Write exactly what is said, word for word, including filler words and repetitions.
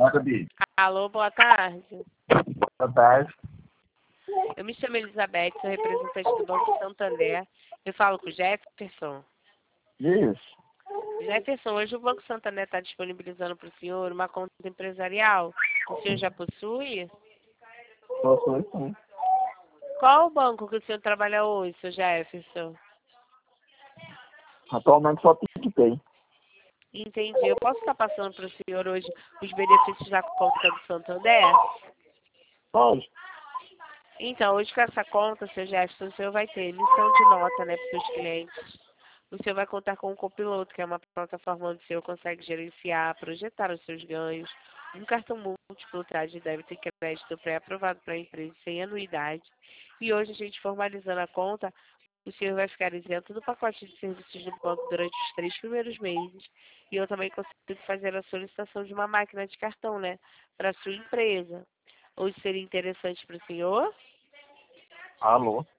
conta dele. Alô, boa tarde. Boa tarde. Eu me chamo Elizabeth, sou representante do Banco Santander. Eu falo com o Jefferson. Isso. Jefferson, hoje o Banco Santander está disponibilizando para o senhor uma conta empresarial. O senhor já possui? Posso sim. Qual o banco que o senhor trabalha hoje, seu Jefferson? Atualmente só PicPay. Entendi. Eu posso estar passando para o senhor hoje os benefícios da conta do Santander? Pode. Então, hoje com essa conta, seu Jefferson, o senhor vai ter emissão de nota, né, para os seus clientes. O senhor vai contar com o Copiloto, que é uma plataforma onde o senhor consegue gerenciar, projetar os seus ganhos. Um cartão múltiplo, tá, de débito e crédito pré-aprovado para a empresa sem anuidade. E hoje, a gente formalizando a conta, o senhor vai ficar isento do pacote de serviços do banco durante os três primeiros meses. E eu também consigo fazer a solicitação de uma máquina de cartão, né, para a sua empresa. Hoje seria interessante para o senhor? Alô.